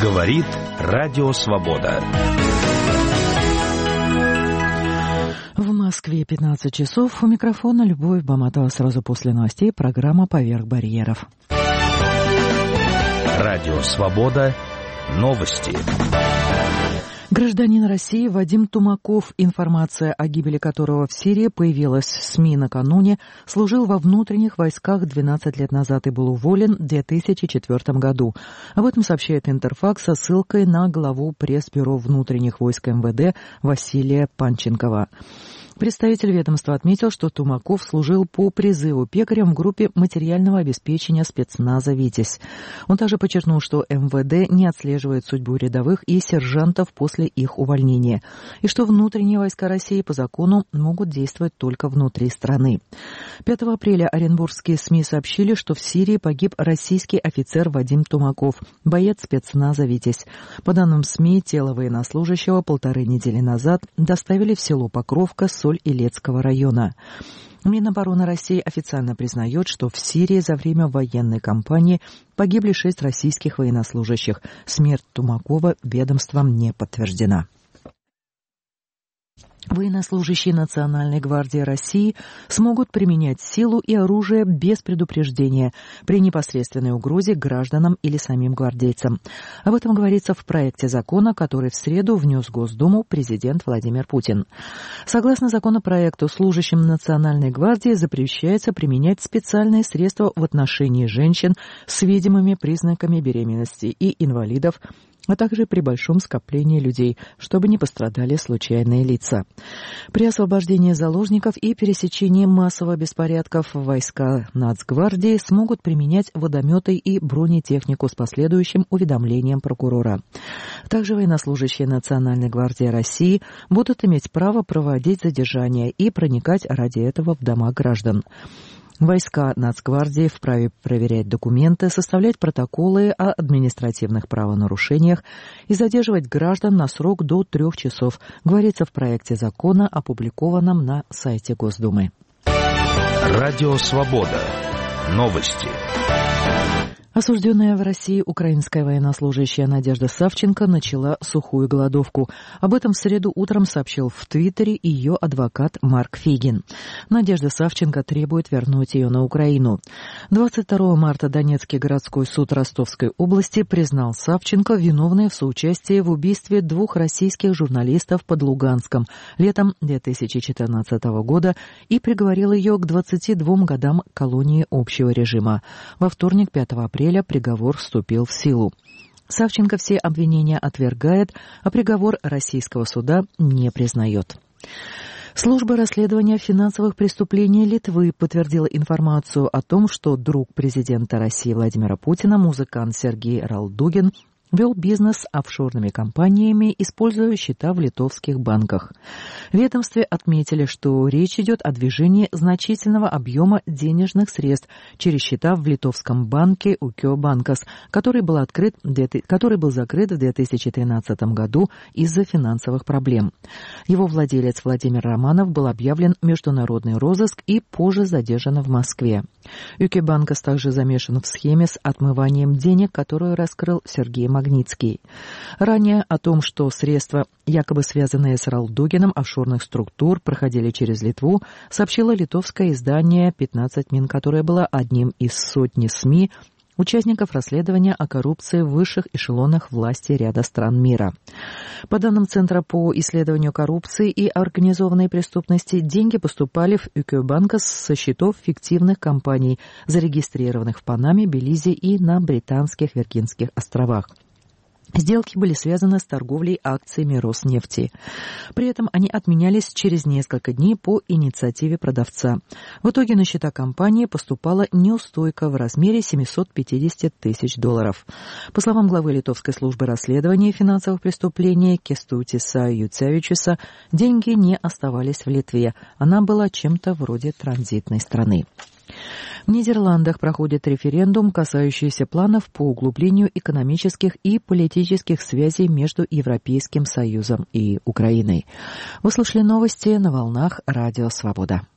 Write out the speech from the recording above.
Говорит Радио Свобода. В Москве 15 часов. У микрофона Любовь Баматова. Сразу после новостей программа «Поверх барьеров». Радио Свобода. Новости. Гражданин России Вадим Тумаков, информация о гибели которого в Сирии появилась в СМИ накануне, служил во внутренних войсках 12 лет назад и был уволен в 2004 году. Об этом сообщает Интерфакс со ссылкой на главу пресс-бюро внутренних войск МВД Василия Панченкова. Представитель ведомства отметил, что Тумаков служил по призыву пекарем в группе материального обеспечения спецназа «Витязь». Он также подчеркнул, что МВД не отслеживает судьбу рядовых и сержантов после их увольнения, и что внутренние войска России по закону могут действовать только внутри страны. 5 апреля оренбургские СМИ сообщили, что в Сирии погиб российский офицер Вадим Тумаков, боец спецназа «Витязь». По данным СМИ, тело военнослужащего 1,5 недели назад доставили в село Покровка Соль-Илецкого района. Минобороны России официально признает, что в Сирии за время военной кампании погибли 6 российских военнослужащих. Смерть Тумакова ведомством не подтверждена. Военнослужащие Национальной гвардии России смогут применять силу и оружие без предупреждения при непосредственной угрозе гражданам или самим гвардейцам. Об этом говорится в проекте закона, который в среду внес в Госдуму президент Владимир Путин. Согласно законопроекту, служащим Национальной гвардии запрещается применять специальные средства в отношении женщин с видимыми признаками беременности и инвалидов, а также при большом скоплении людей, чтобы не пострадали случайные лица. При освобождении заложников и пересечении массовых беспорядков войска Нацгвардии смогут применять водометы и бронетехнику с последующим уведомлением прокурора. Также военнослужащие Национальной гвардии России будут иметь право проводить задержания и проникать ради этого в дома граждан. Войска Нацгвардии вправе проверять документы, составлять протоколы о административных правонарушениях и задерживать граждан на срок до 3 часов, говорится в проекте закона, опубликованном на сайте Госдумы. Радио Свобода. Новости. Осужденная в России украинская военнослужащая Надежда Савченко начала сухую голодовку. Об этом в среду утром сообщил в Твиттере ее адвокат Марк Фигин. Надежда Савченко требует вернуть ее на Украину. 22 марта Донецкий городской суд Ростовской области признал Савченко виновной в соучастии в убийстве 2 российских журналистов под Луганском летом 2014 года и приговорил ее к 22 годам колонии общего режима. Во вторник, 5 апреля, приговор вступил в силу. Савченко все обвинения отвергает, а приговор российского суда не признает. Служба расследования финансовых преступлений Литвы подтвердила информацию о том, что друг президента России Владимира Путина, музыкант Сергей Ралдугин, вел бизнес с офшорными компаниями, используя счета в литовских банках. В ведомстве отметили, что речь идет о движении значительного объема денежных средств через счета в литовском банке Ūkio bankas, который был закрыт в 2013 году из-за финансовых проблем. Его владелец Владимир Романов был объявлен в международный розыск и позже задержан в Москве. Ūkio bankas также замешан в схеме с отмыванием денег, которую раскрыл Сергей Магнитский. Ранее о том, что средства, якобы связанные с Ралдугиным офшорных структур, проходили через Литву, сообщило литовское издание «15 Мин», которое было одним из сотни СМИ, участников расследования о коррупции в высших эшелонах власти ряда стран мира. По данным Центра по исследованию коррупции и организованной преступности, деньги поступали в Ūkio bankas со счетов фиктивных компаний, зарегистрированных в Панаме, Белизе и на Британских Виргинских островах. Сделки были связаны с торговлей акциями Роснефти. При этом они отменялись через несколько дней по инициативе продавца. В итоге на счета компании поступала неустойка в размере 750 тысяч долларов. По словам главы Литовской службы расследования финансовых преступлений Кестутиса Юцевичуса, деньги не оставались в Литве. Она была чем-то вроде транзитной страны. В Нидерландах проходит референдум, касающийся планов по углублению экономических и политических связей между Европейским Союзом и Украиной. Вы слушали новости на волнах Радио Свобода.